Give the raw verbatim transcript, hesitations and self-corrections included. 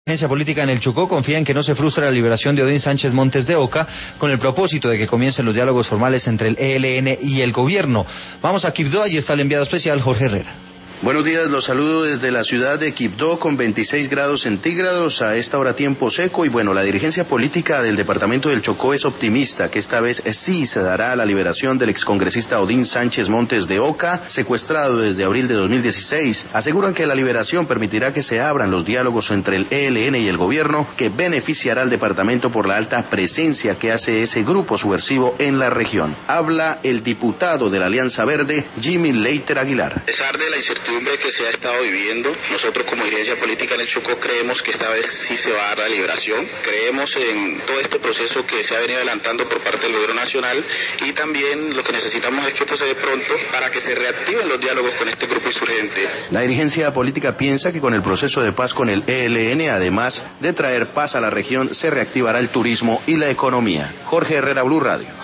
La dirigencia política en el Chocó confía en que no se frustre la liberación de Odín Sánchez Montes de Oca con el propósito de que comiencen los diálogos formales entre el E L N y el gobierno. Vamos a Quibdó, allí está el enviado especial Jorge Herrera. Buenos días, los saludo desde la ciudad de Quibdó con veintiséis grados centígrados, a esta hora tiempo seco, y bueno, la dirigencia política del departamento del Chocó es optimista que esta vez sí se dará la liberación del excongresista Odín Sánchez Montes de Oca, secuestrado desde abril de dos mil dieciséis. Aseguran que la liberación permitirá que se abran los diálogos entre el E L N y el gobierno, que beneficiará al departamento por la alta presencia que hace ese grupo subversivo en la región. Habla el diputado de la Alianza Verde, Jimmy Leiter Aguilar. A pesar de la incertidumbre que se ha estado viviendo, nosotros como dirigencia política en el Chocó creemos que esta vez sí se va a dar la liberación. Creemos en todo este proceso que se ha venido adelantando por parte del gobierno nacional, y también lo que necesitamos es que esto se dé pronto para que se reactiven los diálogos con este grupo insurgente. La dirigencia política piensa que con el proceso de paz con el E L N, además de traer paz a la región, se reactivará el turismo y la economía. Jorge Herrera, Blue Radio.